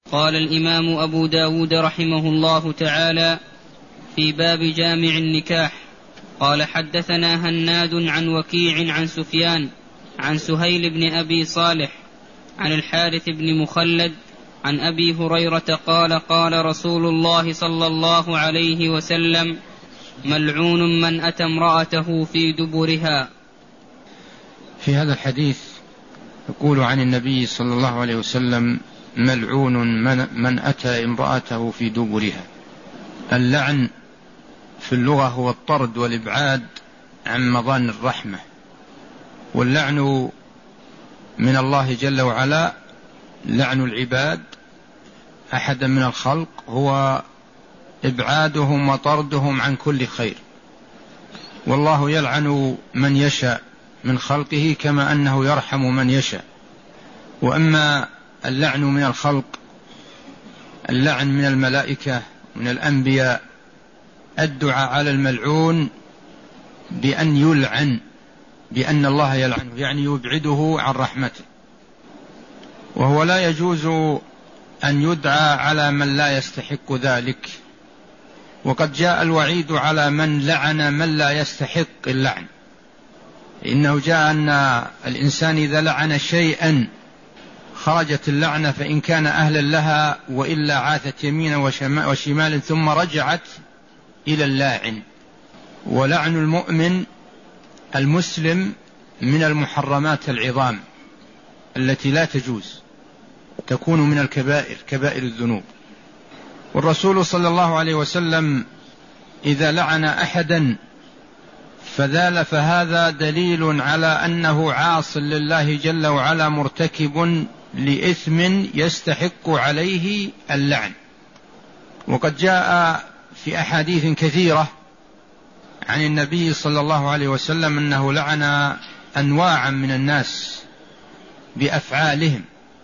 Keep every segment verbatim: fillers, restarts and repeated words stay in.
قال الإمام أبو داود رحمه الله تعالى في باب جامع النكاح قال حدثنا هناد عن وكيع عن سفيان عن سهيل بن أبي صالح عن الحارث بن مخلد عن أبي هريرة قال قال رسول الله صلى الله عليه وسلم ملعون من أتى امرأته في دبرها. في هذا الحديث يقول عن النبي صلى الله عليه وسلم ملعون من, من أتى امرأته في دبرها. اللعن في اللغة هو الطرد والإبعاد عن مظان الرحمة، واللعن من الله جل وعلا لعن العباد أحدا من الخلق هو إبعادهم وطردهم عن كل خير، والله يلعن من يشاء من خلقه كما أنه يرحم من يشاء. وأما اللعن من الخلق، اللعن من الملائكة من الأنبياء، الدعاء على الملعون بأن يلعن، بأن الله يلعنه، يعني يبعده عن رحمته. وهو لا يجوز أن يدعى على من لا يستحق ذلك، وقد جاء الوعيد على من لعن من لا يستحق اللعن. إنه جاء أن الإنسان إذا لعن شيئا خرجت اللعنة فإن كان أهلا لها، وإلا عاثت يمينا وشمالا ثم رجعت إلى اللاعن. ولعن المؤمن المسلم من المحرمات العظام التي لا تجوز، تكون من الكبائر، كبائر الذنوب. والرسول صلى الله عليه وسلم إذا لعن أحدا فذال فهذا دليل على أنه عاص لله جل وعلا مرتكب لإثم يستحق عليه اللعن. وقد جاء في أحاديث كثيرة عن النبي صلى الله عليه وسلم أنه لعن أنواعا من الناس بأفعالهم.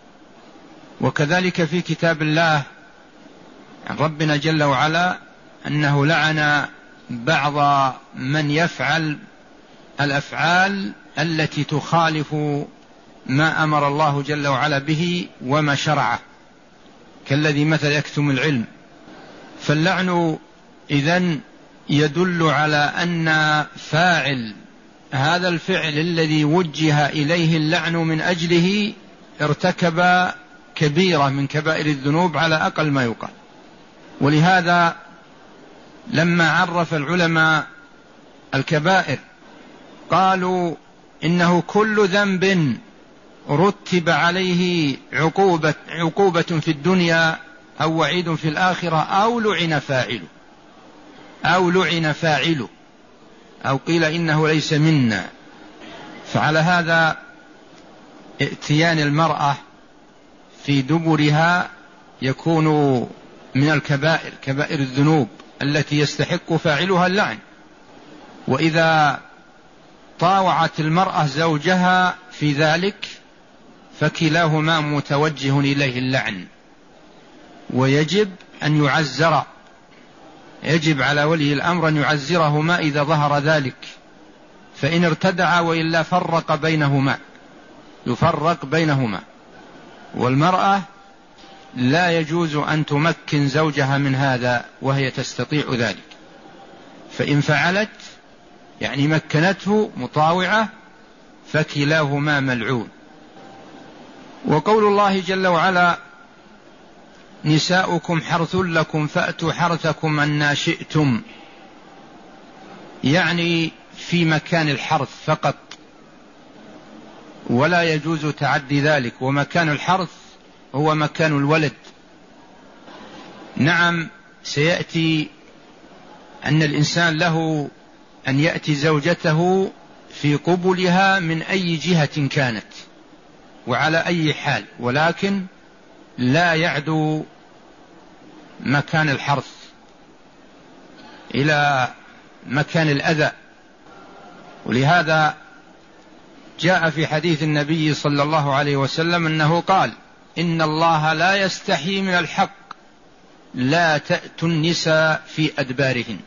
وكذلك في كتاب الله عن ربنا جل وعلا أنه لعن بعض من يفعل الأفعال التي تخالف ما أمر الله جل وعلا به وما شرعه، كالذي مثل يكتم العلم. فاللعن إذن يدل على أن فاعل هذا الفعل الذي وجه إليه اللعن من أجله ارتكب كبيرة من كبائر الذنوب على أقل ما يقال. ولهذا لما عرف العلماء الكبائر قالوا إنه كل ذنب رتب عليه عقوبة, عقوبة في الدنيا أو وعيد في الآخرة أو لعن فاعله أو لعن فاعله أو قيل إنه ليس منا. فعلى هذا ائتيان المرأة في دبرها يكون من الكبائر، كبائر الذنوب التي يستحق فاعلها اللعن. وإذا طاوعت المرأة زوجها في ذلك فكلاهما متوجه إليه اللعن، ويجب أن يعزر، يجب على ولي الأمر أن يعزرهما إذا ظهر ذلك، فإن ارتدعا وإلا فرق بينهما، يفرق بينهما. والمرأة لا يجوز أن تمكن زوجها من هذا وهي تستطيع ذلك، فإن فعلت يعني مكنته مطاوعة فكلاهما ملعون. وقول الله جل وعلا نساؤكم حرث لكم فأتوا حرثكم أنى شئتم، يعني في مكان الحرث فقط، ولا يجوز تعدي ذلك. ومكان الحرث هو مكان الولد. نعم سيأتي أن الإنسان له أن يأتي زوجته في قبلها من أي جهة كانت وعلى أي حال، ولكن لا يعدو مكان الحرث إلى مكان الأذى. ولهذا جاء في حديث النبي صلى الله عليه وسلم أنه قال إن الله لا يستحي من الحق لا تأتوا النساء في أدبارهن.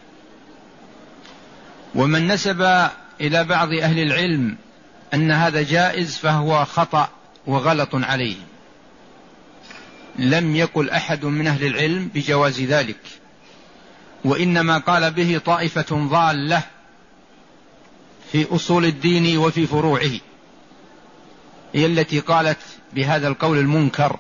ومن نسب إلى بعض أهل العلم أن هذا جائز فهو خطأ وغلط عليه، لم يقل أحد من أهل العلم بجواز ذلك، وإنما قال به طائفة ضالة في أصول الدين وفي فروعه، هي التي قالت بهذا القول المنكر،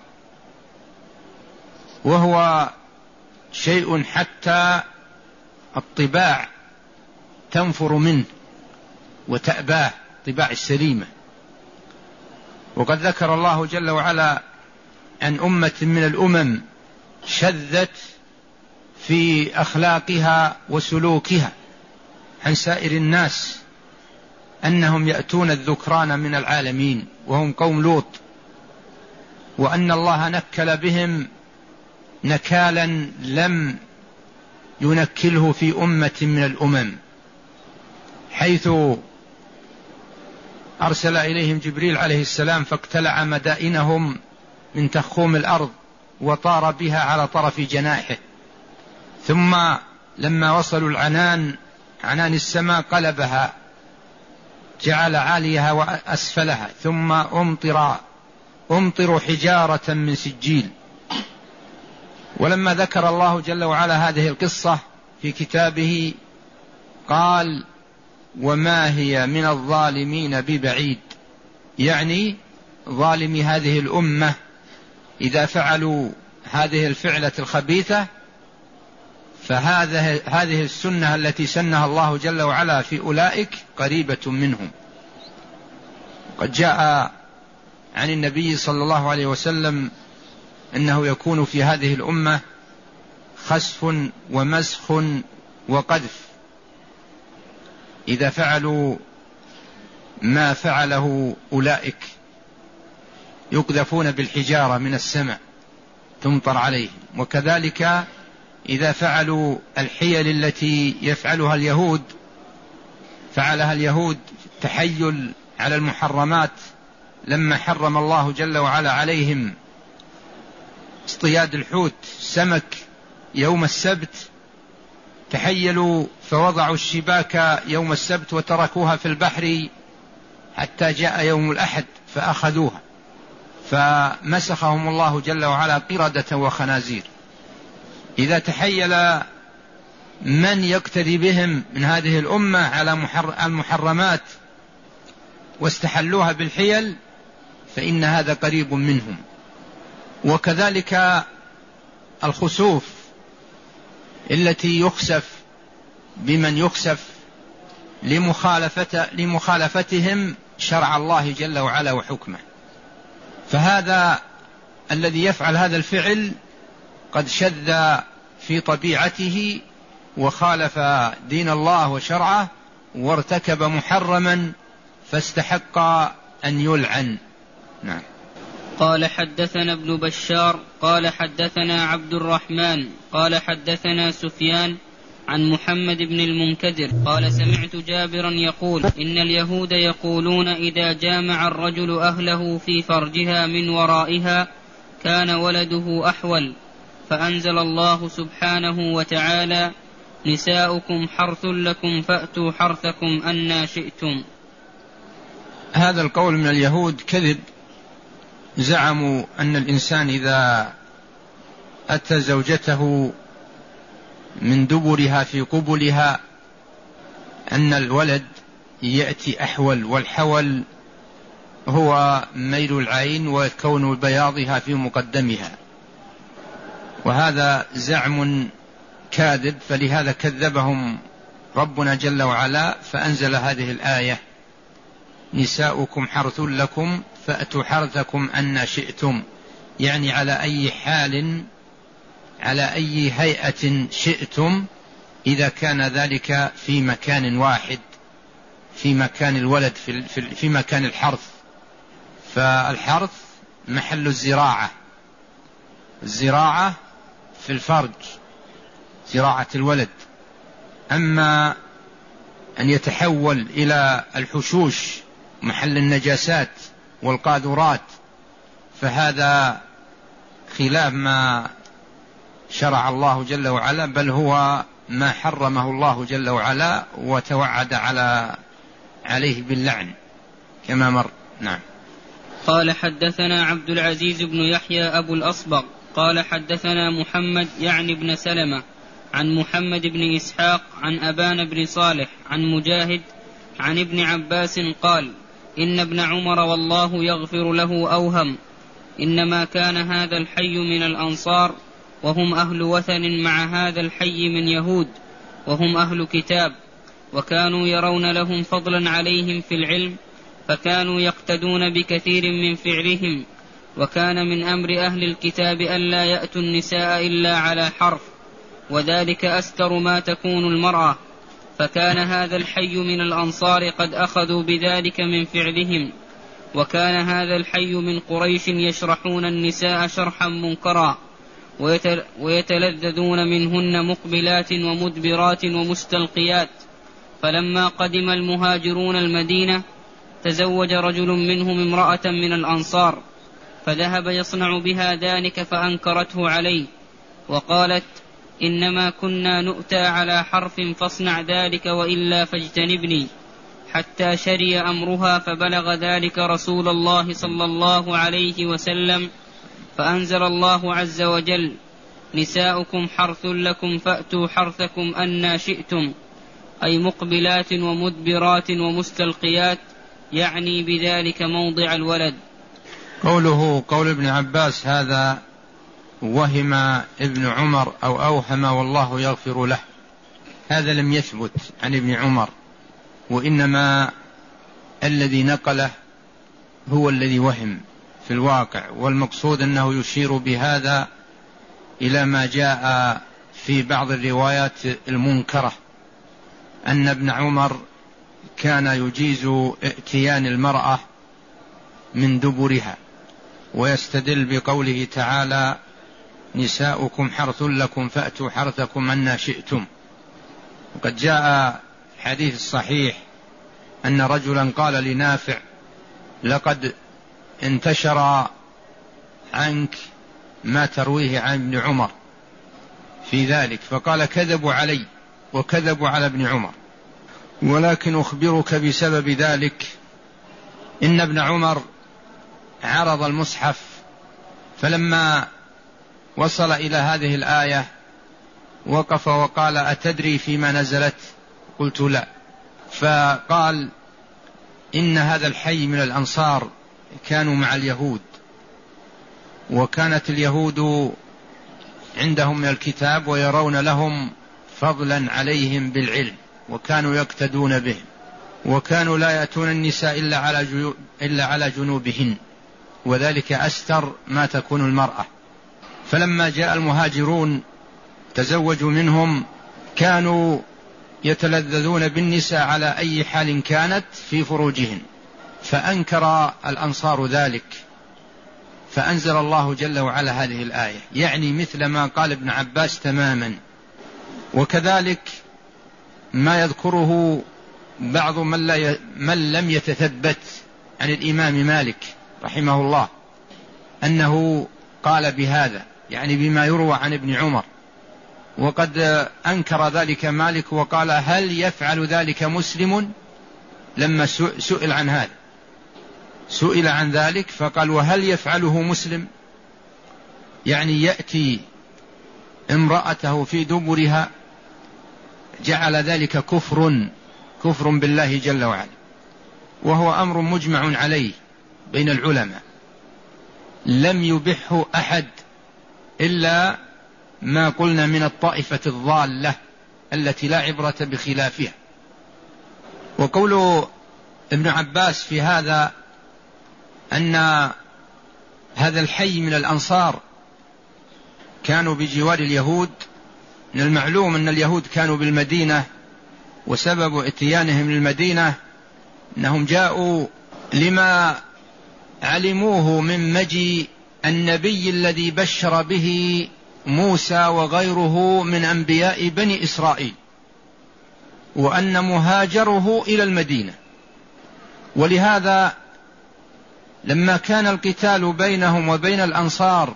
وهو شيء حتى الطباع تنفر منه وتأباه، طباع السليمة. وقد ذكر الله جل وعلا عن أمة من الأمم شذت في أخلاقها وسلوكها عن سائر الناس، أنهم يأتون الذكران من العالمين وهم قوم لوط، وأن الله نكل بهم نكالا لم ينكله في أمة من الأمم، حيث أرسل إليهم جبريل عليه السلام فاقتلع مدائنهم من تخوم الأرض وطار بها على طرف جناحه، ثم لما وصلوا العنان عنان السماء قلبها، جعل عاليها وأسفلها، ثم أمطر أمطر حجارة من سجيل. ولما ذكر الله جل وعلا هذه القصة في كتابه قال: وما هي من الظالمين ببعيد، يعني ظالم هذه الأمة إذا فعلوا هذه الفعلة الخبيثة، فهذه هذه السنة التي سنها الله جل وعلا في أولئك قريبة منهم. قد جاء عن النبي صلى الله عليه وسلم أنه يكون في هذه الأمة خسف ومسخ وقذف، إذا فعلوا ما فعله أولئك يقذفون بالحجارة من السماء تمطر عليهم، وكذلك إذا فعلوا الحيل التي يفعلها اليهود فعلها اليهود التحيل على المحرمات، لما حرم الله جل وعلا عليهم اصطياد الحوت سمك يوم السبت، تحيلوا فوضعوا الشباك يوم السبت وتركوها في البحر حتى جاء يوم الأحد فأخذوها، فمسخهم الله جل وعلا قردة وخنازير. إذا تحيل من يقتدي بهم من هذه الأمة على المحرمات واستحلوها بالحيل فإن هذا قريب منهم. وكذلك الخسوف التي يخسف بمن يخسف لمخالفة لمخالفتهم شرع الله جل وعلا وحكمه، فهذا الذي يفعل هذا الفعل قد شذ في طبيعته وخالف دين الله وشرعه وارتكب محرما فاستحق أن يلعن. نعم. قال حدثنا ابن بشار قال حدثنا عبد الرحمن قال حدثنا سفيان عن محمد بن المنكدر قال سمعت جابرا يقول: إن اليهود يقولون إذا جامع الرجل أهله في فرجها من ورائها كان ولده أحول، فأنزل الله سبحانه وتعالى: نساؤكم حرث لكم فأتوا حرثكم أنى شئتم. هذا القول من اليهود كذب. زعموا أن الإنسان إذا أتى زوجته من دبرها في قبلها أن الولد يأتي أحول، والحول هو ميل العين وكون بياضها في مقدمها، وهذا زعم كاذب، فلهذا كذبهم ربنا جل وعلا فأنزل هذه الآية: نساؤكم حرث لكم فأتوا حرثكم أن شئتم، يعني على أي حال على أي هيئة شئتم، إذا كان ذلك في مكان واحد، في مكان الولد، في, في مكان الحرث. فالحرث محل الزراعة، الزراعة في الفرج، زراعة الولد. أما أن يتحول إلى الحشوش محل النجاسات والقاذورات فهذا خلاف ما شرع الله جل وعلا، بل هو ما حرمه الله جل وعلا وتوعد على عليه باللعن كما مر. نعم. قال حدثنا عبد العزيز بن يحيى أبو الأصبغ قال حدثنا محمد يعني بن سلمة عن محمد بن إسحاق عن أبان بن صالح عن مجاهد عن ابن عباس قال إن ابن عمر والله يغفر له أوهم إنما كان هذا الحي من الأنصار وهم أهل وثن مع هذا الحي من يهود وهم أهل كتاب وكانوا يرون لهم فضلا عليهم في العلم فكانوا يقتدون بكثير من فعلهم وكان من أمر أهل الكتاب ألا يأتوا النساء إلا على حرف وذلك أستر ما تكون المرأة فكان هذا الحي من الأنصار قد أخذوا بذلك من فعلهم وكان هذا الحي من قريش يشرحون النساء شرحا منكرا ويتلذذون منهن مقبلات ومدبرات ومستلقيات فلما قدم المهاجرون المدينة تزوج رجل منهم امرأة من الأنصار فذهب يصنع بها ذلك فأنكرته عليه وقالت إنما كنا نؤتى على حرف فاصنع ذلك وإلا فاجتنبني حتى شري أمرها فبلغ ذلك رسول الله صلى الله عليه وسلم فأنزل الله عز وجل نساؤكم حرث لكم فأتوا حرثكم أنا شئتم أي مقبلات ومدبرات ومستلقيات يعني بذلك موضع الولد. قوله قول ابن عباس هذا وهم ابن عمر أو أوهم والله يغفر له، هذا لم يثبت عن ابن عمر، وإنما الذي نقله هو الذي وهم في الواقع، والمقصود أنه يشير بهذا إلى ما جاء في بعض الروايات المنكرة أن ابن عمر كان يجيز ائتيان المرأة من دبرها، ويستدل بقوله تعالى نساؤكم حرث لكم فأتوا حرثكم أنا شئتم. وقد جاء حديث الصحيح أن رجلا قال لنافع لقد انتشر عنك ما ترويه عن ابن عمر في ذلك، فقال كذبوا علي وكذبوا على ابن عمر، ولكن أخبرك بسبب ذلك إن ابن عمر عرض المصحف فلما وصل إلى هذه الآية وقف وقال أتدري فيما نزلت؟ قلت لا. فقال إن هذا الحي من الأنصار كانوا مع اليهود، وكانت اليهود عندهم من الكتاب ويرون لهم فضلا عليهم بالعلم وكانوا يقتدون بهم، وكانوا لا يأتون النساء إلا على, إلا على جنوبهن، وذلك أستر ما تكون المرأة. فلما جاء المهاجرون تزوجوا منهم كانوا يتلذذون بالنساء على أي حال كانت في فروجهن، فأنكر الأنصار ذلك، فأنزل الله جل وعلا هذه الآية، يعني مثل ما قال ابن عباس تماما. وكذلك ما يذكره بعض من, لا ي... من لم يتثبت عن الإمام مالك رحمه الله أنه قال بهذا، يعني بما يروى عن ابن عمر، وقد أنكر ذلك مالك وقال هل يفعل ذلك مسلم؟ لما سئل عن هذا سئل عن ذلك فقال وهل يفعله مسلم؟ يعني يأتي امرأته في دبرها، جعل ذلك كفر كفر بالله جل وعلا، وهو أمر مجمع عليه بين العلماء، لم يبحه أحد إلا ما قلنا من الطائفة الضالة التي لا عبرة بخلافها. وقول ابن عباس في هذا أن هذا الحي من الأنصار كانوا بجوار اليهود، من المعلوم أن اليهود كانوا بالمدينة، وسبب اتيانهم للمدينة أنهم جاءوا لما علموه من مجيء النبي الذي بشر به موسى وغيره من أنبياء بني إسرائيل، وأن مهاجره إلى المدينة. ولهذا لما كان القتال بينهم وبين الأنصار،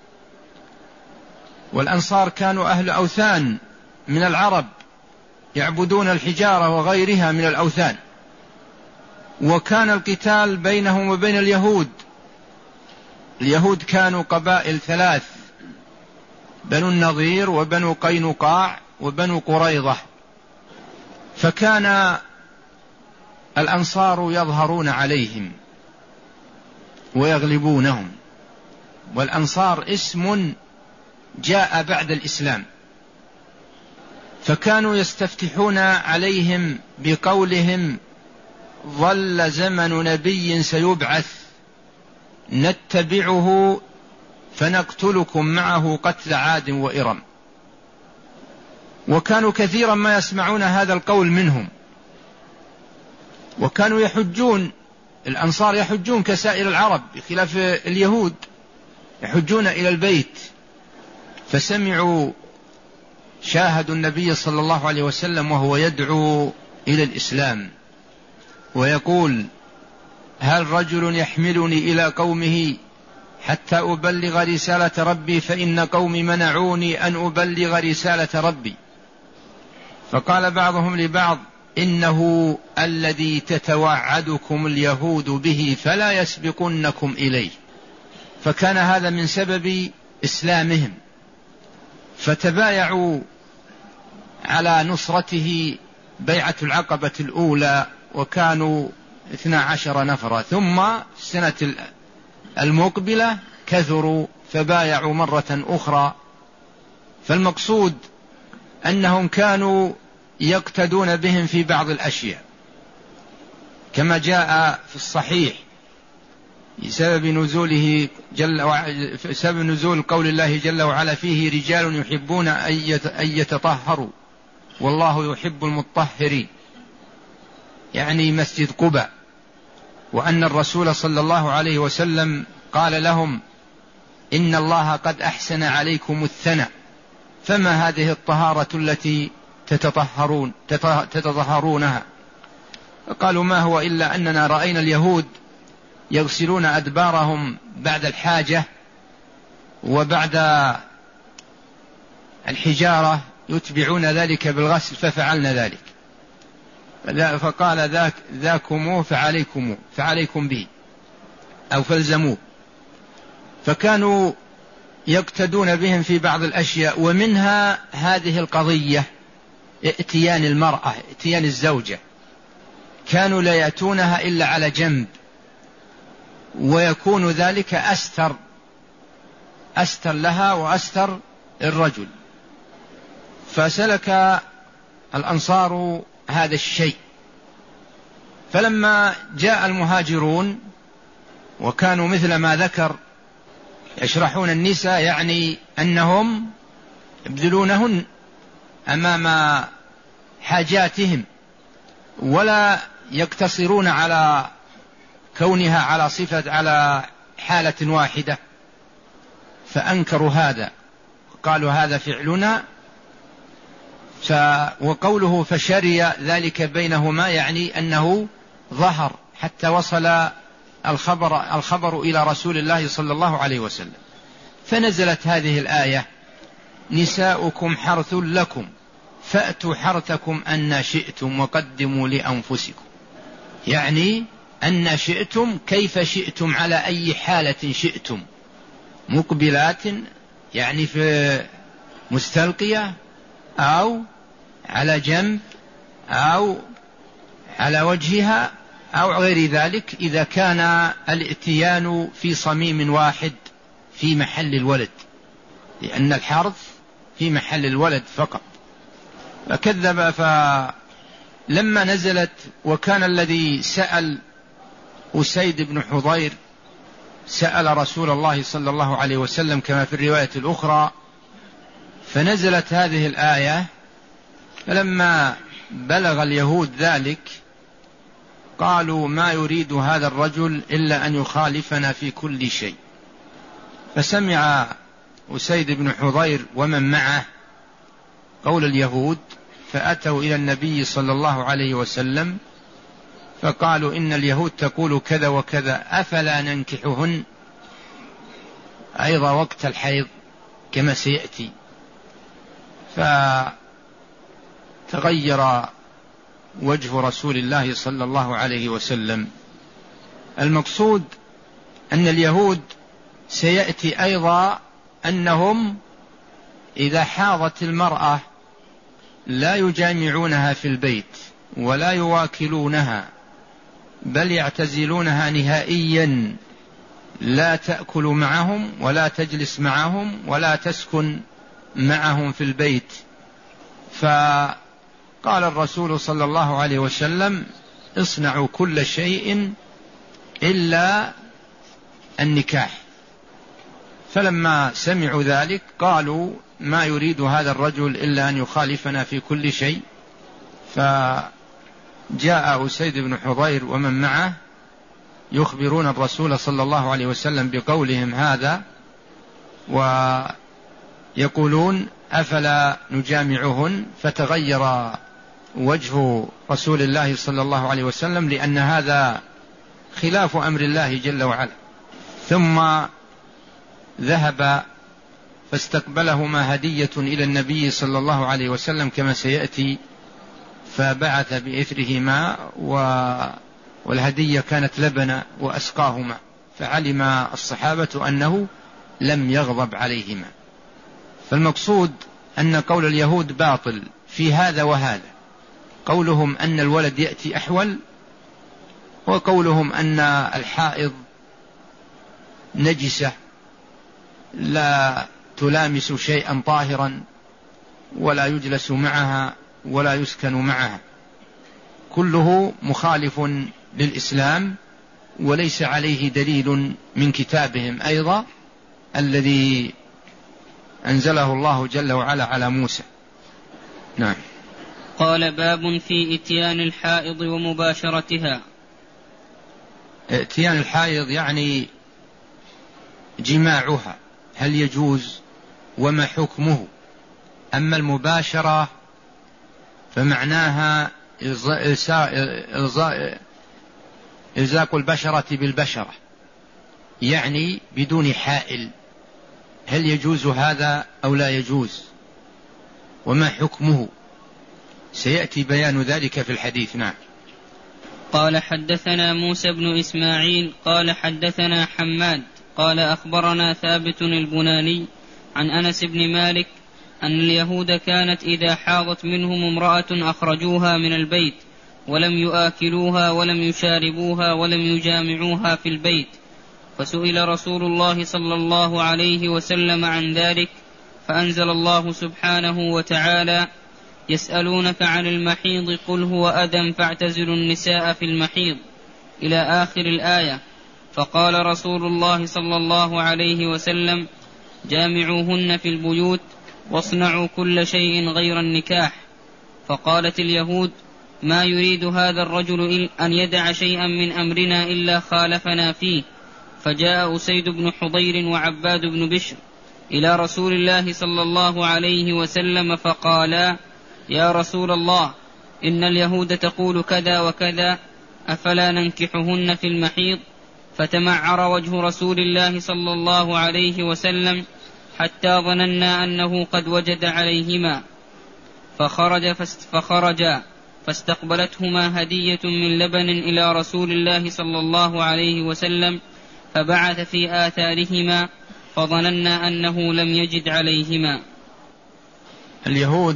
والأنصار كانوا أهل أوثان من العرب يعبدون الحجارة وغيرها من الأوثان، وكان القتال بينهم وبين اليهود، اليهود كانوا قبائل ثلاث بنو النضير وبنو قينقاع وبنو قريظة. فكان الأنصار يظهرون عليهم ويغلبونهم، والأنصار اسم جاء بعد الإسلام، فكانوا يستفتحون عليهم بقولهم: ظل زمن نبي سيبعث نتبعه فنقتلكم معه قتل عاد وإرم. وكانوا كثيرا ما يسمعون هذا القول منهم، وكانوا يحجون، الأنصار يحجون كسائر العرب بخلاف اليهود، يحجون إلى البيت. فسمعوا شاهدوا النبي صلى الله عليه وسلم وهو يدعو إلى الإسلام ويقول: هل رجل يحملني إلى قومه حتى أبلغ رسالة ربي فإن قومي منعوني أن أبلغ رسالة ربي. فقال بعضهم لبعض: إنه الذي تتوعدكم اليهود به فلا يسبقنكم إليه. فكان هذا من سبب إسلامهم، فتبايعوا على نصرته بيعة العقبة الأولى، وكانوا اثنا عشر نفرا. ثم السنة المقبلة كثروا فبايعوا مرة أخرى. فالمقصود أنهم كانوا يقتدون بهم في بعض الأشياء، كما جاء في الصحيح بسبب نزوله جل وعلا، سبب نزول قول الله جل وعلا: فيه رجال يحبون أن يتطهروا والله يحب المطهرين، يعني مسجد قباء. وأن الرسول صلى الله عليه وسلم قال لهم: إن الله قد أحسن عليكم الثناء، فما هذه الطهارة التي تتطهرون تتطهرونها؟ قالوا: ما هو إلا أننا رأينا اليهود يغسلون أدبارهم بعد الحاجة وبعد الحجارة يتبعون ذلك بالغسل ففعلنا ذلك. فقال: ذاك ذاكم فعليكم فعليكم به أو فالزموه. فكانوا يقتدون بهم في بعض الأشياء، ومنها هذه القضية: ائتيان المرأة، ائتيان الزوجة. كانوا لا يأتونها إلا على جنب، ويكون ذلك أستر أستر لها وأستر الرجل. فسلك الأنصار هذا الشيء. فلما جاء المهاجرون وكانوا مثل ما ذكر يشرحون النساء، يعني أنهم يبذلونهن أمام حاجاتهم ولا يقتصرون على كونها على صفة على حالة واحدة، فأنكروا هذا، قالوا: هذا فعلنا. ف وقوله فشري ذلك بينهما يعني أنه ظهر حتى وصل الخبر, الخبر إلى رسول الله صلى الله عليه وسلم. فنزلت هذه الآية: نساؤكم حرث لكم فأتوا حرثكم أن شئتم وقدموا لأنفسكم، يعني أن شئتم كيف شئتم، على أي حالة شئتم، مقبلات يعني في مستلقية أو على جنب أو على وجهها أو غير ذلك، إذا كان الاتيان في صميم واحد في محل الولد، لأن الحرث في محل الولد فقط. فكذب. فلما نزلت وكان الذي سأل أسيد بن حضير سأل رسول الله صلى الله عليه وسلم كما في الرواية الأخرى، فنزلت هذه الآية. فلما بلغ اليهود ذلك قالوا: ما يريد هذا الرجل إلا أن يخالفنا في كل شيء. فسمع أسيد بن حضير ومن معه قول اليهود، فأتوا إلى النبي صلى الله عليه وسلم فقالوا: إن اليهود تقول كذا وكذا، أفلا ننكحهن أيضا وقت الحيض كما سيأتي. فتغير وجه رسول الله صلى الله عليه وسلم. المقصود أن اليهود سيأتي أيضا أنهم إذا حاضت المرأة لا يجامعونها في البيت ولا يواكلونها، بل يعتزلونها نهائيا، لا تأكل معهم ولا تجلس معهم ولا تسكن معهم في البيت. فقال الرسول صلى الله عليه وسلم: اصنعوا كل شيء إلا النكاح. فلما سمعوا ذلك قالوا: ما يريد هذا الرجل إلا أن يخالفنا في كل شيء. فجاء أسيد بن حضير ومن معه يخبرون الرسول صلى الله عليه وسلم بقولهم هذا، ويقولون: أفلا نجامعهن؟ فتغير وجه رسول الله صلى الله عليه وسلم، لأن هذا خلاف أمر الله جل وعلا. ثم ذهب فاستقبلهما هدية إلى النبي صلى الله عليه وسلم كما سيأتي، فبعث بإثرهما، والهدية كانت لبنا وأسقاهما، فعلم الصحابة أنه لم يغضب عليهما. فالمقصود أن قول اليهود باطل في هذا وهذا، قولهم أن الولد يأتي أحول، وقولهم أن الحائض نجسة لا تلامس شيئا طاهرا ولا يجلس معها ولا يسكن معها، كله مخالف للإسلام، وليس عليه دليل من كتابهم أيضا الذي أنزله الله جل وعلا على موسى. نعم. قال: باب في إتيان الحائض ومباشرتها. إتيان الحائض يعني جماعها، هل يجوز وما حكمه؟ أما المباشرة فمعناها إلزاق البشرة بالبشرة، يعني بدون حائل، هل يجوز هذا أو لا يجوز وما حكمه؟ سيأتي بيان ذلك في الحديث. نعم. قال: حدثنا موسى بن إسماعيل قال حدثنا حماد قال أخبرنا ثابت البناني عن أنس بن مالك أن اليهود كانت إذا حاضت منهم امرأة أخرجوها من البيت ولم يآكلوها ولم يشاربوها ولم يجامعوها في البيت، فسئل رسول الله صلى الله عليه وسلم عن ذلك، فأنزل الله سبحانه وتعالى: يسألونك عن المحيض قل هو أذى فاعتزلوا النساء في المحيض، إلى آخر الآية. فقال رسول الله صلى الله عليه وسلم: جامعوهن في البيوت واصنعوا كل شيء غير النكاح. فقالت اليهود: ما يريد هذا الرجل أن يدع شيئا من أمرنا إلا خالفنا فيه. فجاء أسيد بن حضير وعباد بن بشر إلى رسول الله صلى الله عليه وسلم فقالا: يا رسول الله، إن اليهود تقول كذا وكذا، أفلا ننكحهن في المحيض؟ فتمعر وجه رسول الله صلى الله عليه وسلم حتى ظننا أنه قد وجد عليهما، فخرج فخرجا فاستقبلتهما هدية من لبن إلى رسول الله صلى الله عليه وسلم، فبعث في آثارهما فظننا أنه لم يجد عليهما. اليهود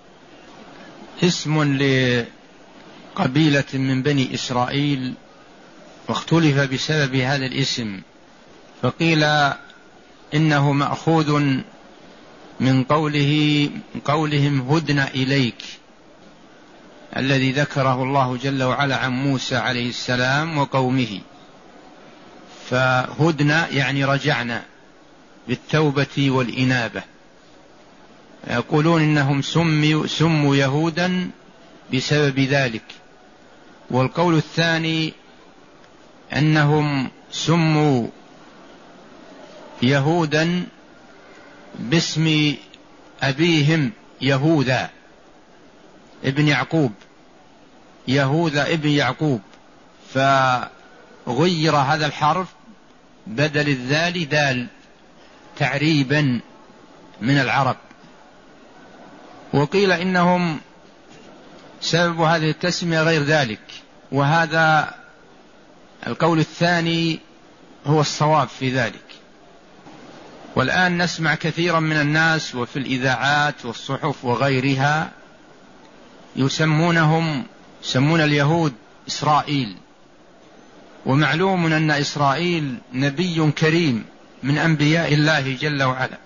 اسم لقبيلة من بني إسرائيل، واختلف بسبب هذا الاسم، فقيل إنه مأخوذ من قوله قولهم هدنا إليك، الذي ذكره الله جل وعلا عن موسى عليه السلام وقومه. فهدنا يعني رجعنا بالتوبة والإنابة. يقولون إنهم سموا, سموا يهودا بسبب ذلك. والقول الثاني أنهم سموا يهودا باسم أبيهم يهوذا ابن يعقوب، يهوذا ابن يعقوب، فغير هذا الحرف بدل الذال دال تعريبا من العرب. وقيل إنهم سبب هذه التسمية غير ذلك، وهذا القول الثاني هو الصواب في ذلك. والآن نسمع كثيرا من الناس وفي الإذاعات والصحف وغيرها يسمونهم يسمون اليهود إسرائيل، ومعلوم أن إسرائيل نبي كريم من أنبياء الله جل وعلا،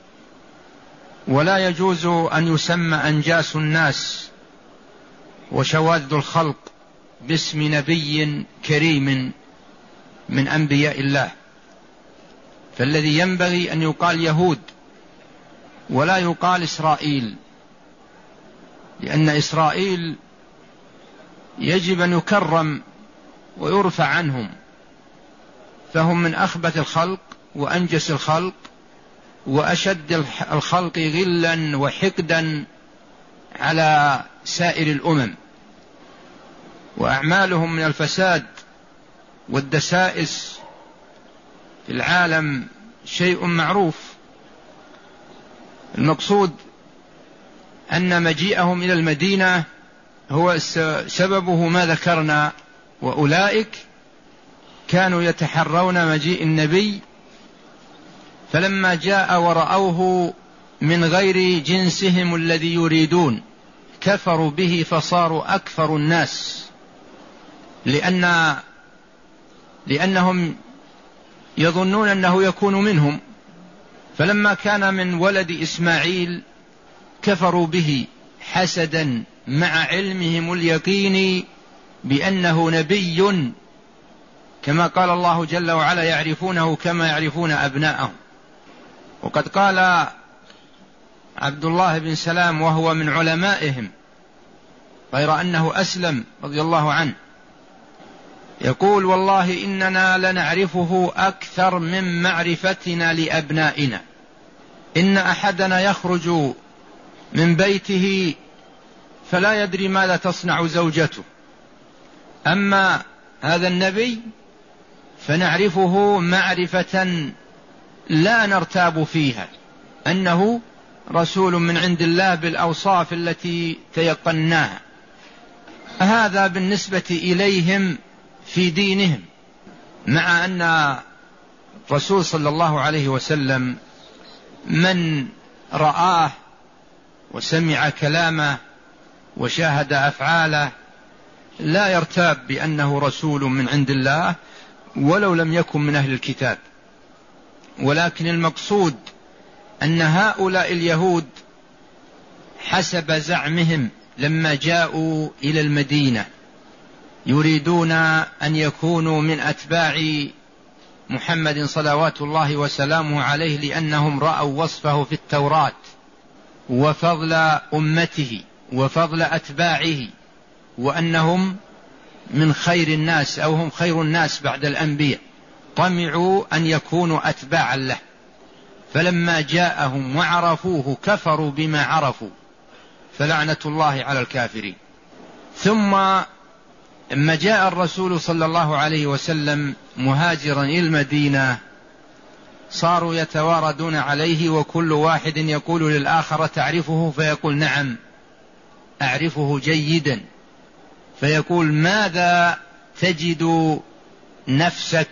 ولا يجوز أن يسمى أنجاس الناس وشواذ الخلق باسم نبي كريم من أنبياء الله، فالذي ينبغي أن يقال يهود ولا يقال إسرائيل، لأن إسرائيل يجب أن يكرم ويرفع عنهم، فهم من أخبث الخلق وأنجس الخلق وأشد الخلق غلا وحقدا على سائر الأمم، وأعمالهم من الفساد والدسائس في العالم شيء معروف. المقصود أن مجيئهم إلى المدينة هو سببه ما ذكرنا، وأولئك كانوا يتحرون مجيء النبي، فلما جاء ورأوه من غير جنسهم الذي يريدون كفروا به فصاروا أكفر الناس، لأن لأنهم يظنون أنه يكون منهم، فلما كان من ولد إسماعيل كفروا به حسدا مع علمهم اليقين بأنه نبي، كما قال الله جل وعلا يعرفونه كما يعرفون أبناءهم. وقد قال عبد الله بن سلام وهو من علمائهم غير أنه أسلم رضي الله عنه، يقول والله إننا لنعرفه أكثر من معرفتنا لأبنائنا، إن أحدنا يخرج من بيته فلا يدري ماذا تصنع زوجته، أما هذا النبي فنعرفه معرفة لا نرتاب فيها أنه رسول من عند الله بالأوصاف التي تيقناها. هذا بالنسبة إليهم في دينهم، مع أن الرسول صلى الله عليه وسلم من رآه وسمع كلامه وشاهد أفعاله لا يرتاب بأنه رسول من عند الله ولو لم يكن من أهل الكتاب. ولكن المقصود أن هؤلاء اليهود حسب زعمهم لما جاءوا إلى المدينة يريدون أن يكونوا من أتباع محمد صلوات الله وسلامه عليه، لأنهم رأوا وصفه في التوراة وفضل أمته وفضل أتباعه، وأنهم من خير الناس أو هم خير الناس بعد الأنبياء، طمعوا أن يكونوا أتباعا له، فلما جاءهم وعرفوه كفروا بما عرفوا، فلعنة الله على الكافرين. ثم لما جاء الرسول صلى الله عليه وسلم مهاجرا إلى المدينة صاروا يتواردون عليه، وكل واحد يقول للآخر تعرفه؟ فيقول نعم أعرفه جيدا، فيقول ماذا تجد نفسك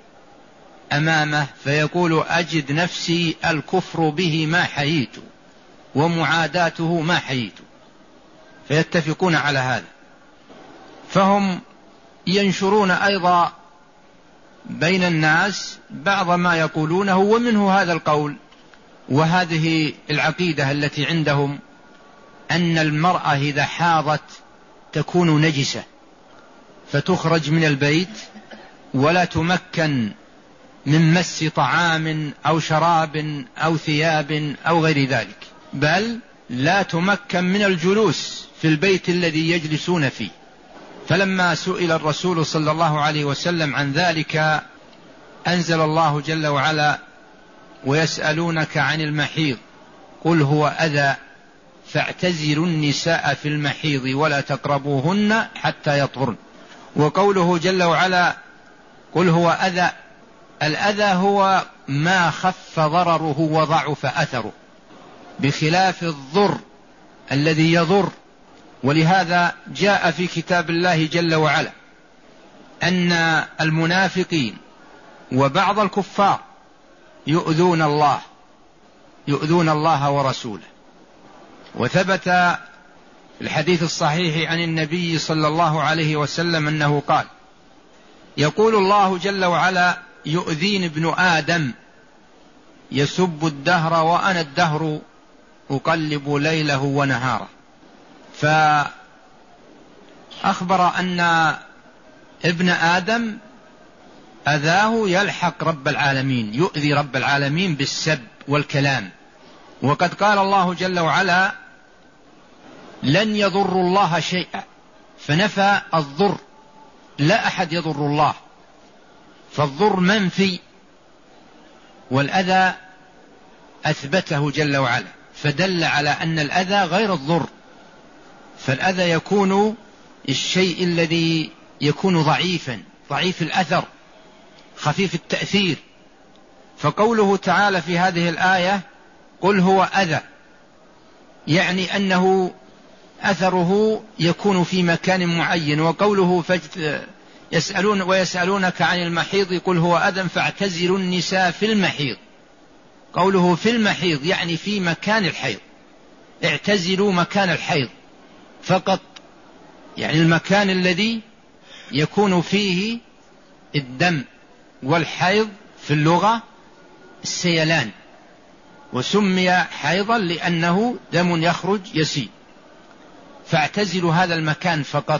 أمامه؟ فيقول أجد نفسي الكفر به ما حييت ومعاداته ما حييت، فيتفقون على هذا. فهم ينشرون أيضا بين الناس بعض ما يقولونه، ومنه هذا القول وهذه العقيدة التي عندهم أن المرأة إذا حاضت تكون نجسة فتخرج من البيت ولا تمكن من مس طعام أو شراب أو ثياب أو غير ذلك، بل لا تمكن من الجلوس في البيت الذي يجلسون فيه. فلما سئل الرسول صلى الله عليه وسلم عن ذلك أنزل الله جل وعلا ويسألونك عن المحيض قل هو أذى فاعتزلوا النساء في المحيض ولا تقربوهن حتى يطهرن. وقوله جل وعلا قل هو أذى، الأذى هو ما خف ضرره وضعف أثره، بخلاف الضر الذي يضر. ولهذا جاء في كتاب الله جل وعلا أن المنافقين وبعض الكفار يؤذون الله يؤذون الله ورسوله. وثبت في الحديث الصحيح عن النبي صلى الله عليه وسلم أنه قال: يقول الله جل وعلا: يؤذيني ابن آدم يسب الدهر وأنا الدهر أقلب ليله ونهاره. فأخبر أن ابن آدم أذاه يلحق رب العالمين، يؤذي رب العالمين بالسب والكلام. وقد قال الله جل وعلا: لن يضروا الله شيئا، فنفى الضر، لا أحد يضر الله، فالضر منفي والأذى أثبته جل وعلا، فدل على أن الأذى غير الضر. فالأذى يكون الشيء الذي يكون ضعيفا، ضعيف الأثر، خفيف التأثير. فقوله تعالى في هذه الآية: قل هو أذى، يعني أنه أثره يكون في مكان معين. وقوله يسألون ويسألونك عن المحيض قل هو أذى فاعتزلوا النساء في المحيض. قوله في المحيض يعني في مكان الحيض، اعتزلوا مكان الحيض فقط، يعني المكان الذي يكون فيه الدم. والحيض في اللغة السيلان، وسمي حيضا لأنه دم يخرج يسيل. فاعتزلوا هذا المكان فقط،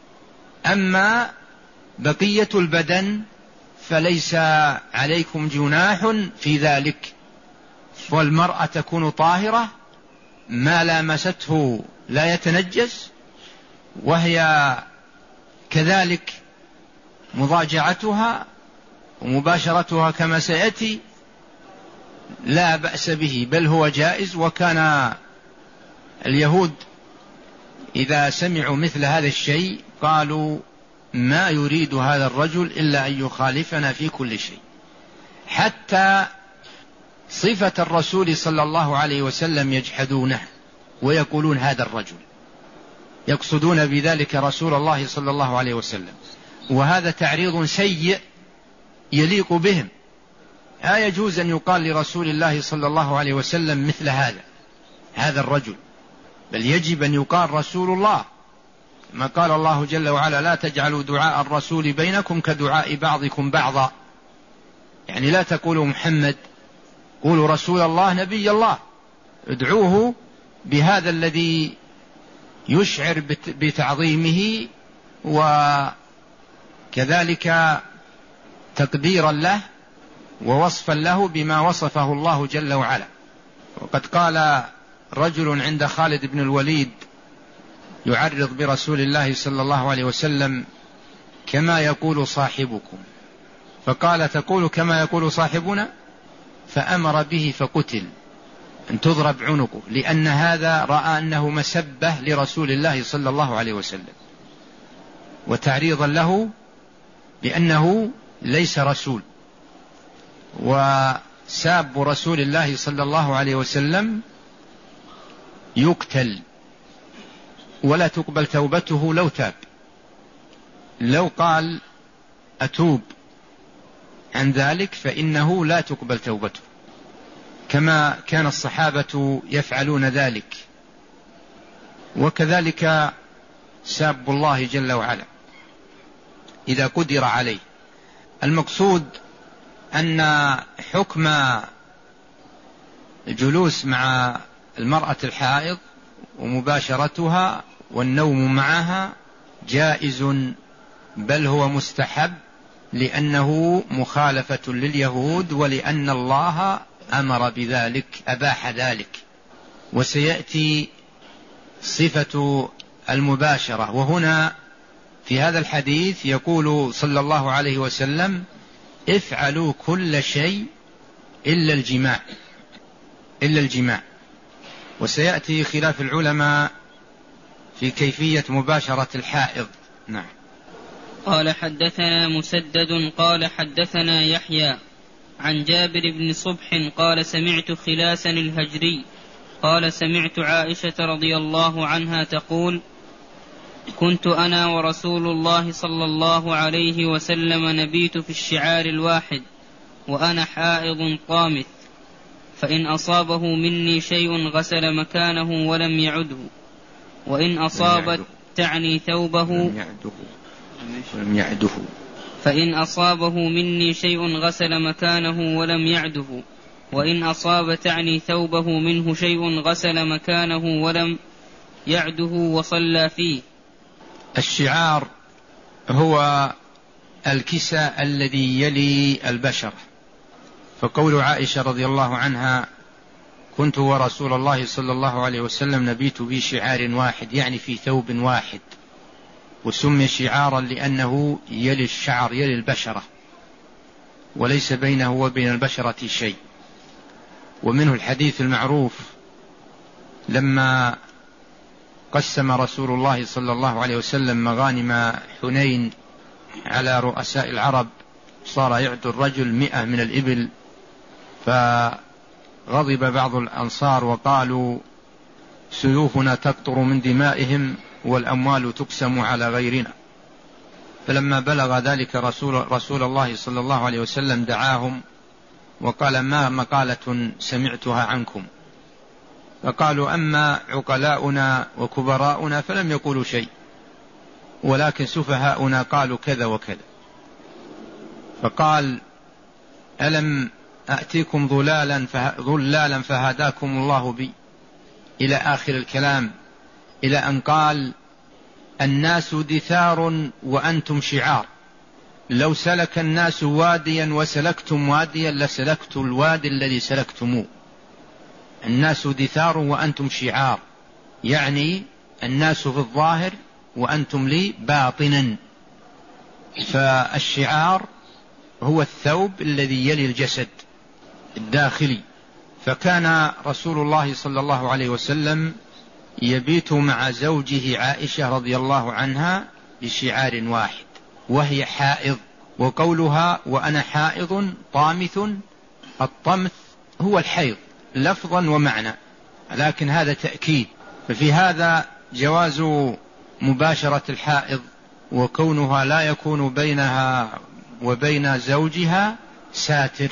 أما بقية البدن فليس عليكم جناح في ذلك. والمرأة تكون طاهرة ما لامسته لا يتنجس، وهي كذلك مضاجعتها ومباشرتها كما سيأتي لا بأس به، بل هو جائز. وكان اليهود إذا سمعوا مثل هذا الشيء قالوا: ما يريد هذا الرجل إلا أن يخالفنا في كل شيء. حتى صفة الرسول صلى الله عليه وسلم يجحدونه ويقولون هذا الرجل، يقصدون بذلك رسول الله صلى الله عليه وسلم. وهذا تعريض سيء يليق بهم. لا يجوز أن يقال لرسول الله صلى الله عليه وسلم مثل هذا هذا الرجل، بل يجب أن يقال رسول الله، ما قال الله جل وعلا: لا تجعلوا دعاء الرسول بينكم كدعاء بعضكم بعضا. يعني لا تقولوا محمد، قولوا رسول الله نبي الله، ادعوه بهذا الذي يشعر بتعظيمه وكذلك تقديرا له ووصفا له بما وصفه الله جل وعلا. وقد قال رجل عند خالد بن الوليد يعرض برسول الله صلى الله عليه وسلم: كما يقول صاحبكم. فقال: تقول كما يقول صاحبنا؟ فأمر به فقتل، أن تضرب عنقه، لأن هذا رأى أنه مسبة لرسول الله صلى الله عليه وسلم وتعريضا له بأنه ليس رسول. وساب رسول الله صلى الله عليه وسلم يقتل ولا تقبل توبته لو تاب. لو قال أتوب عن ذلك فإنه لا تقبل توبته، كما كان الصحابة يفعلون ذلك. وكذلك ساب الله جل وعلا إذا قدر عليه. المقصود أن حكم الجلوس مع المرأة الحائض ومباشرتها والنوم معها جائز، بل هو مستحب، لأنه مخالفة لليهود، ولأن الله أمر بذلك، أباح ذلك. وسيأتي صفة المباشرة. وهنا في هذا الحديث يقول صلى الله عليه وسلم: افعلوا كل شيء إلا الجماع، إلا الجماع. وسيأتي خلاف العلماء في كيفية مباشرة الحائض. نعم. قال: حدثنا مسدد قال حدثنا يحيى عن جابر بن صبح قال: سمعت خلاسا الهجري قال: سمعت عائشة رضي الله عنها تقول: كنت أنا ورسول الله صلى الله عليه وسلم نبيت في الشعار الواحد وأنا حائض طامث، فإن أصابه مني شيء غسل مكانه ولم يعده، وإن أصابت تعني ثوبه ولم يعده, ولم يعده فإن أصابه مني شيء غسل مكانه ولم يعده، وإن أصاب تعني ثوبه منه شيء غسل مكانه ولم يعده وصلى فيه. الشعار هو الكساء الذي يلي البشرة، فقول عائشة رضي الله عنها: كنت ورسول الله صلى الله عليه وسلم نبيت بشعار واحد، يعني في ثوب واحد، وسمي شعارا لأنه يلي الشعر، يلي البشرة، وليس بينه وبين البشرة شيء. ومنه الحديث المعروف لما قسم رسول الله صلى الله عليه وسلم مغانم حنين على رؤساء العرب، صار يعطي الرجل مئة من الإبل، فغضب بعض الأنصار وقالوا: سيوفنا تقطر من دمائهم والأموال تقسم على غيرنا. فلما بلغ ذلك رسول, رسول الله صلى الله عليه وسلم دعاهم وقال: ما مقالة سمعتها عنكم؟ فقالوا: أما عقلاؤنا وكبراؤنا فلم يقولوا شيء، ولكن سفهاؤنا قالوا كذا وكذا. فقال: ألم أأتيكم ظلالا, فه... ظلالا فهداكم الله بي، إلى آخر الكلام، إلى أن قال: الناس دثار وأنتم شعار، لو سلك الناس واديا وسلكتم واديا لسلكت الوادي الذي سلكتموه. الناس دثار وأنتم شعار، يعني الناس في الظاهر وأنتم لي باطنا. فالشعار هو الثوب الذي يلي الجسد الداخلي. فكان رسول الله صلى الله عليه وسلم يبيت مع زوجه عائشة رضي الله عنها بشعار واحد وهي حائض. وقولها وأنا حائض طامث، الطمث هو الحيض لفظا ومعنى، لكن هذا تأكيد. ففي هذا جواز مباشرة الحائض، وكونها لا يكون بينها وبين زوجها ساتر.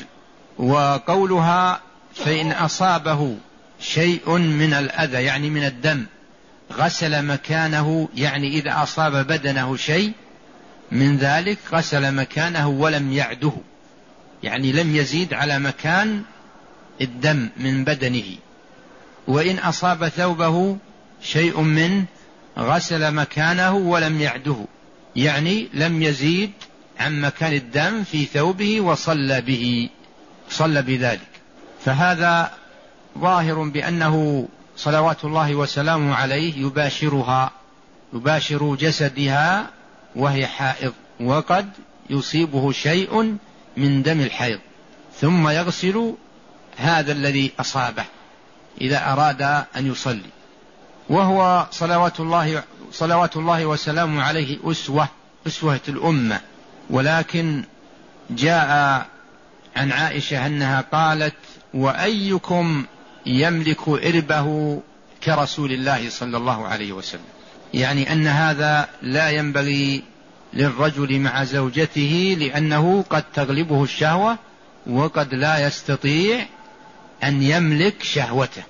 وقولها فإن أصابه شيء من الأذى، يعني من الدم، غسل مكانه، يعني إذا أصاب بدنه شيء من ذلك غسل مكانه ولم يعده، يعني لم يزيد على مكان الدم من بدنه. وإن أصاب ثوبه شيء من غسل مكانه ولم يعده، يعني لم يزيد عن مكان الدم في ثوبه وصلى به، صلى بذلك. فهذا ظاهر بأنه صلوات الله وسلامه عليه يباشرها، يباشر جسدها وهي حائض، وقد يصيبه شيء من دم الحيض ثم يغسل هذا الذي أصابه إذا أراد أن يصلي. وهو صلوات الله, صلوات الله وسلامه عليه أسوة، أسوة الأمة. ولكن جاء عن عائشة أنها قالت: وأيكم يملك إربه كرسول الله صلى الله عليه وسلم، يعني أن هذا لا ينبغي للرجل مع زوجته، لأنه قد تغلبه الشهوة وقد لا يستطيع أن يملك شهوته.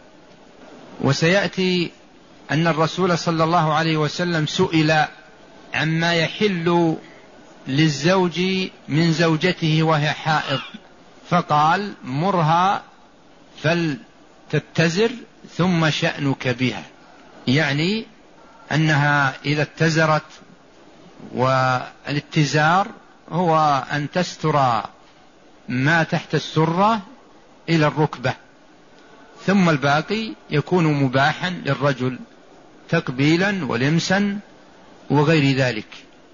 وسيأتي أن الرسول صلى الله عليه وسلم سئل عما يحل للزوج من زوجته وهي حائض، فقال: مرها فلتتزر ثم شأنك بها، يعني أنها إذا اتزرت، والاتزار هو أن تستر ما تحت السرة إلى الركبة، ثم الباقي يكون مباحا للرجل تقبيلا ولمسا وغير ذلك.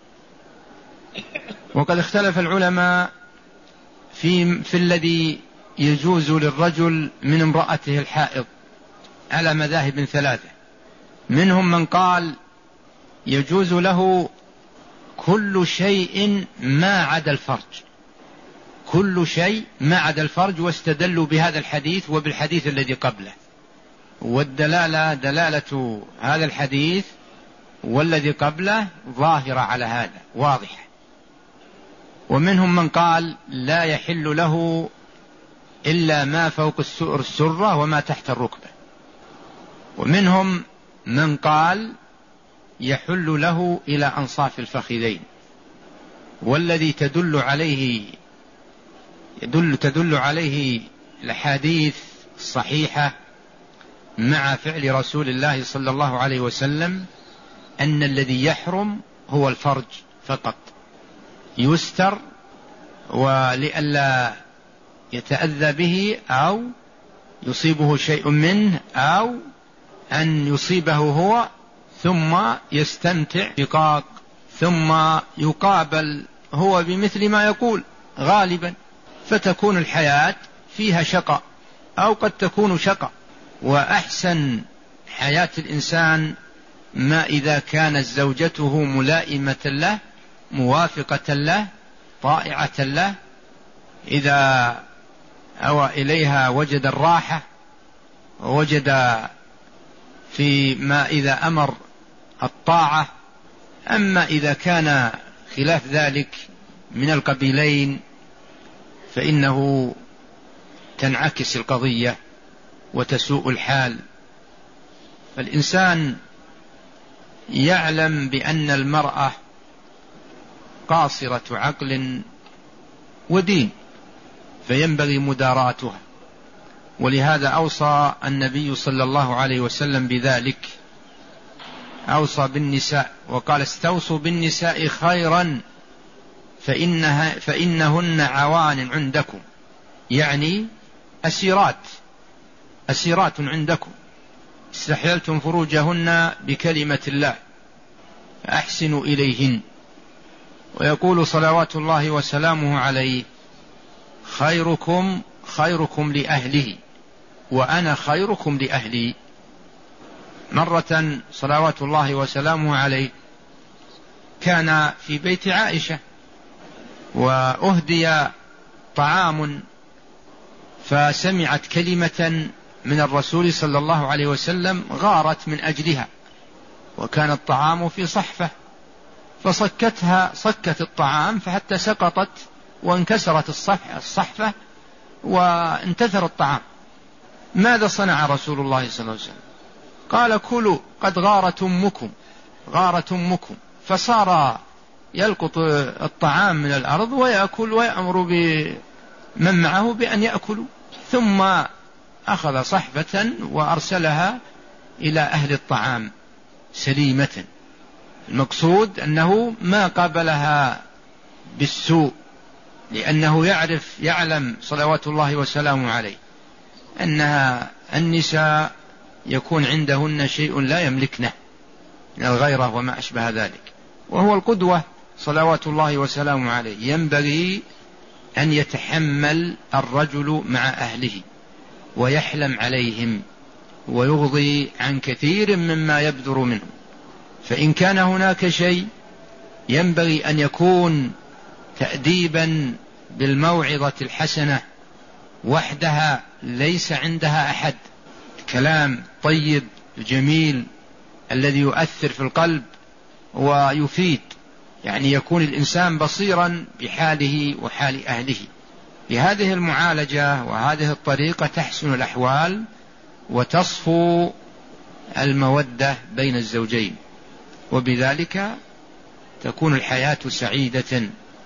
وقد اختلف العلماء في, في الذي يجوز للرجل من امرأته الحائض على مذاهب ثلاثة. منهم من قال يجوز له كل شيء ما عدا الفرج، كل شيء ما عدا الفرج، واستدلوا بهذا الحديث وبالحديث الذي قبله، والدلالة دلالة هذا الحديث والذي قبله ظاهرة على هذا واضحة. ومنهم من قال لا يحل له إلا ما فوق السرة وما تحت الركبة. ومنهم من قال يحل له إلى أنصاف الفخذين، والذي تدل عليه يدل تدل عليه الأحاديث الصحيحة مع فعل رسول الله صلى الله عليه وسلم أن الذي يحرم هو الفرج فقط، يستر ولئلا يتأذى به أو يصيبه شيء منه أو أن يصيبه هو ثم يستمتع شقاق ثم يقابل هو بمثل ما يقول غالبا، فتكون الحياة فيها شقاء أو قد تكون شقاء. وأحسن حياة الإنسان ما إذا كانت زوجته ملائمة له موافقة له طائعة له، إذا أوى إليها وجد الراحة ووجد في ما إذا أمر الطاعة. أما إذا كان خلاف ذلك من القبيلين فإنه تنعكس القضية وتسوء الحال. فالإنسان يعلم بأن المرأة قاصرة عقل ودين فينبغي مداراتها، ولهذا أوصى النبي صلى الله عليه وسلم بذلك، أوصى بالنساء وقال استوصوا بالنساء خيرا فإنها فإنهن عوان عندكم، يعني أسيرات أسيرات عندكم استحللتم فروجهن بكلمة الله فأحسنوا إليهن. ويقول صلوات الله وسلامه عليه خيركم خيركم لأهله وأنا خيركم لأهلي. مرة صلوات الله وسلامه عليه كان في بيت عائشة وأهدي طعام فسمعت كلمة من الرسول صلى الله عليه وسلم غارت من أجلها، وكان الطعام في صحفة فصكتها صكت الطعام فحتى سقطت وانكسرت الصحفة وانتثر الطعام. ماذا صنع رسول الله صلى الله عليه وسلم؟ قال كلوا قد غارت أمكم غارت أمكم، فصار يلقط الطعام من الأرض ويأكل ويأمر بمن معه بأن يأكلوا، ثم أخذ صحفة وأرسلها إلى أهل الطعام سليمة. المقصود أنه ما قابلها بالسوء، لأنه يعرف يعلم صلوات الله وسلامه عليه أنها النساء يكون عندهن شيء لا يملكنه من الغيرة وما أشبه ذلك، وهو القدوة صلوات الله وسلامه عليه. ينبغي أن يتحمل الرجل مع أهله ويحلم عليهم ويغضي عن كثير مما يبدر منه، فإن كان هناك شيء ينبغي أن يكون تأديبا بالموعظة الحسنة وحدها ليس عندها أحد، كلام طيب جميل الذي يؤثر في القلب ويفيد، يعني يكون الإنسان بصيرا بحاله وحال أهله. بهذه المعالجة وهذه الطريقة تحسن الأحوال وتصفو المودة بين الزوجين، وبذلك تكون الحياة سعيدة.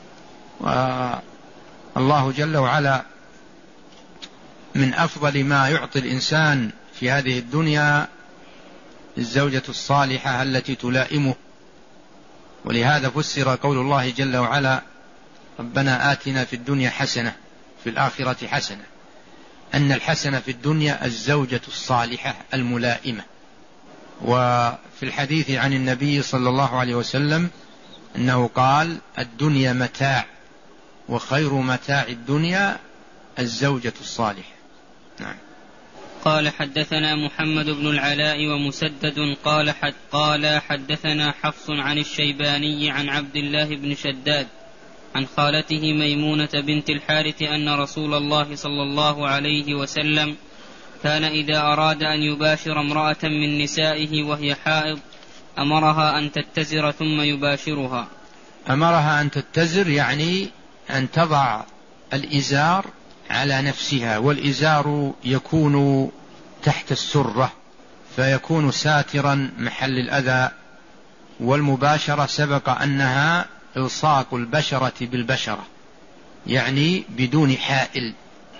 والله جل وعلا من أفضل ما يعطي الإنسان في هذه الدنيا الزوجة الصالحة التي تلائمه، ولهذا فسر قول الله جل وعلا ربنا آتنا في الدنيا حسنة في الآخرة حسنة، أن الحسنة في الدنيا الزوجة الصالحة الملائمة. وفي الحديث عن النبي صلى الله عليه وسلم أنه قال الدنيا متاع وخير متاع الدنيا الزوجة الصالحة. نعم. قال حدثنا محمد بن العلاء ومسدد قال حد قال حدثنا حفص عن الشيباني عن عبد الله بن شداد عن خالته ميمونة بنت الحارث أن رسول الله صلى الله عليه وسلم كان إذا أراد أن يباشر امرأة من نسائه وهي حائض أمرها أن تتزر ثم يباشرها. أمرها أن تتزر يعني أن تضع الإزار على نفسها، والإزار يكون تحت السرة فيكون ساترا محل الأذى، والمباشرة سبق أنها إلصاق البشرة بالبشرة يعني بدون حائل،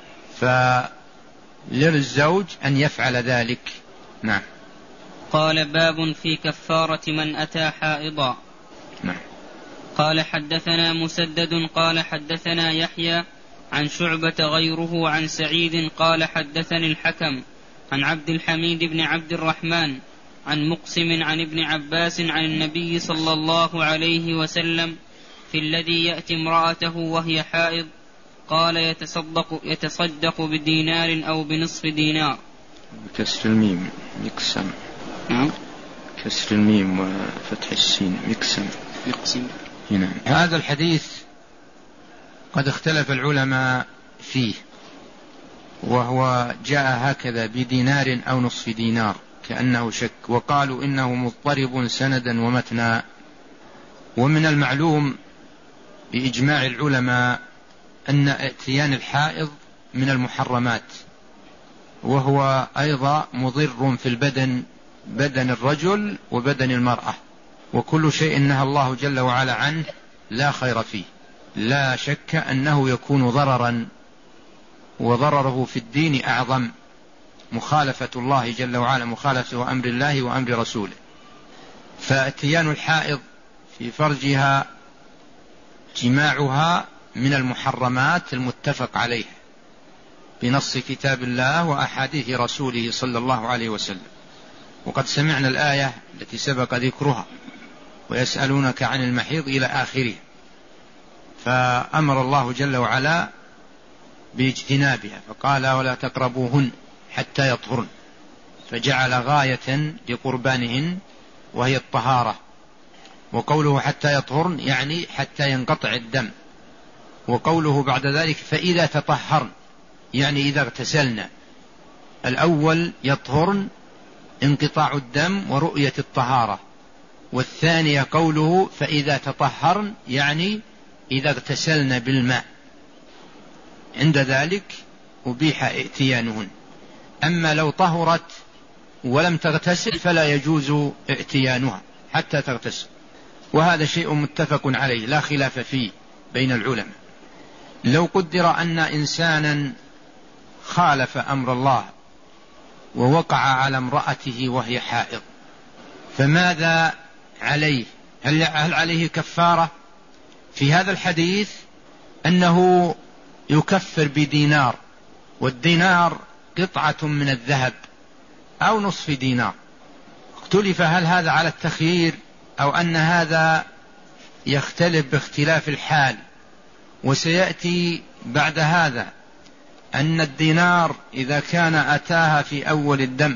فللزوج أن يفعل ذلك. نعم. قال باب في كفارة من أتى حائضا. نعم. قال حدثنا مسدد قال حدثنا يحيى عن شعبة غيره عن سعيد قال حدثني الحكم عن عبد الحميد بن عبد الرحمن عن مقسم عن ابن عباس عن النبي صلى الله عليه وسلم في الذي يأتي امرأته وهي حائض قال يتصدق, يتصدق بدينار أو بنصف دينار. كسر الميم يقسم. نعم. كسر الميم وفتح السين يقسم. يقسم. هنا هذا الحديث قد اختلف العلماء فيه، وهو جاء هكذا بدينار أو نصف دينار كأنه شك، وقالوا إنه مضطرب سندا ومتنا. ومن المعلوم بإجماع العلماء أن اتيان الحائض من المحرمات، وهو أيضا مضر في البدن، بدن الرجل وبدن المرأة، وكل شيء نهى الله جل وعلا عنه لا خير فيه، لا شك أنه يكون ضررا، وضرره في الدين أعظم، مخالفة الله جل وعلا، مخالفة أمر الله وأمر رسوله. فاتيان الحائض في فرجها جماعها من المحرمات المتفق عليها بنص كتاب الله وأحاديث رسوله صلى الله عليه وسلم. وقد سمعنا الآية التي سبق ذكرها ويسألونك عن المحيض إلى آخره، فأمر الله جل وعلا باجتنابها فقال ولا تقربوهن حتى يطهرن، فجعل غاية لقربانهن وهي الطهارة. وقوله حتى يطهرن يعني حتى ينقطع الدم، وقوله بعد ذلك فإذا تطهرن يعني إذا اغتسلنا. الأول يطهرن انقطاع الدم ورؤية الطهارة، والثانية قوله فإذا تطهرن يعني إذا اغتسلنا بالماء، عند ذلك أبيح ائتيانهن. أما لو طهرت ولم تغتسل فلا يجوز ائتيانها حتى تغتسل، وهذا شيء متفق عليه لا خلاف فيه بين العلماء. لو قدر أن إنسانا خالف أمر الله ووقع على امرأته وهي حائض، فماذا عليه؟ هل عليه كفارة؟ في هذا الحديث أنه يكفر بدينار، والدينار قطعة من الذهب أو نصف دينار. اختلف هل هذا على التخيير أو أن هذا يختلف باختلاف الحال، وسيأتي بعد هذا أن الدينار إذا كان أتاها في أول الدم،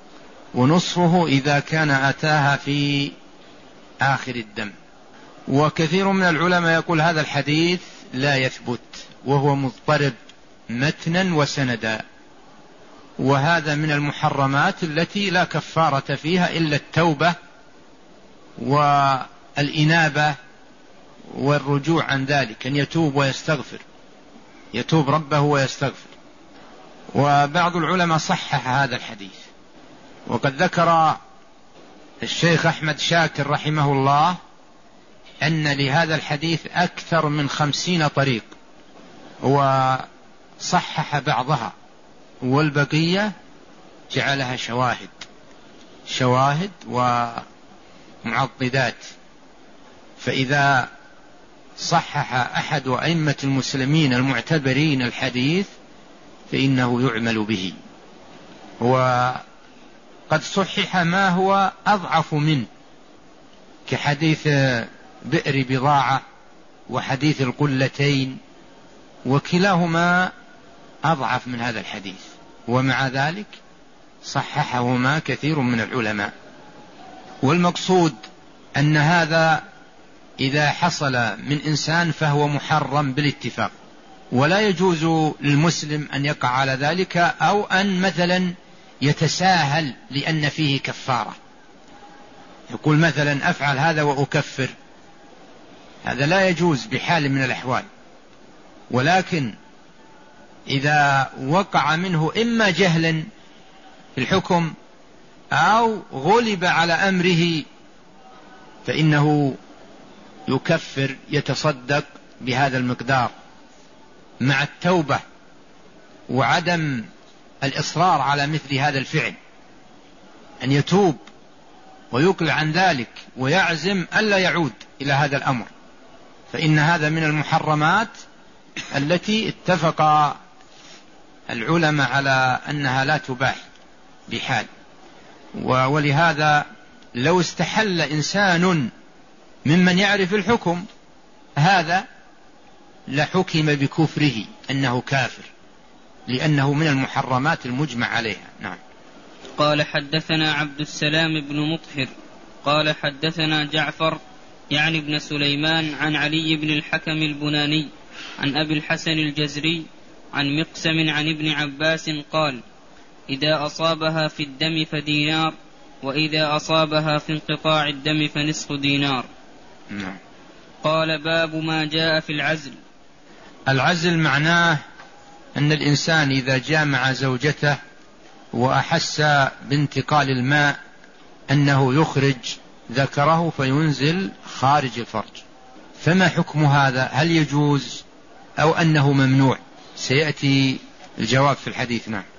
ونصفه إذا كان أتاها في آخر الدم. وكثير من العلماء يقول هذا الحديث لا يثبت، وهو مضطرب متنا وسندا، وهذا من المحرمات التي لا كفارة فيها إلا التوبة والإنابة والرجوع عن ذلك، أن يتوب ويستغفر، يتوب ربه ويستغفر. وبعض العلماء صحح هذا الحديث، وقد ذكر الشيخ أحمد شاكر رحمه الله أن لهذا الحديث أكثر من خمسين طريق، وصحح بعضها والبقية جعلها شواهد شواهد ومعضدات. فإذا صحح أحد أئمة المسلمين المعتبرين الحديث فإنه يعمل به. وقد صحح ما هو أضعف منه كحديث بئر بضاعة وحديث القلتين، وكلاهما أضعف من هذا الحديث، ومع ذلك صححهما كثير من العلماء. والمقصود أن هذا إذا حصل من إنسان فهو محرم بالاتفاق، ولا يجوز للمسلم أن يقع على ذلك، أو أن مثلا يتساهل لأن فيه كفارة، يقول مثلا أفعل هذا وأكفر، هذا لا يجوز بحال من الأحوال. ولكن إذا وقع منه إما جهل في الحكم أو غلب على أمره فإنه يكفر، يتصدق بهذا المقدار مع التوبة وعدم الإصرار على مثل هذا الفعل، أن يتوب ويقلع عن ذلك ويعزم ألا يعود إلى هذا الأمر، فإن هذا من المحرمات التي اتفق العلماء على أنها لا تباح بحال. ولهذا لو استحل إنسان ممن يعرف الحكم هذا لحكم بكفره أنه كافر، لأنه من المحرمات المجمع عليها. نعم. قال حدثنا عبد السلام بن مطهر قال حدثنا جعفر يعني ابن سليمان عن علي بن الحكم البناني عن أبي الحسن الجزري عن مقسم عن ابن عباس قال: إذا أصابها في الدم فدينار، وإذا أصابها في انقطاع الدم فنصف دينار. نعم. قال: باب ما جاء في العزل. العزل معناه أن الإنسان إذا جامع زوجته وأحس بانتقال الماء أنه يخرج ذكره فينزل خارج الفرج، فما حكم هذا؟ هل يجوز أو أنه ممنوع؟ سيأتي الجواب في الحديث. نعم.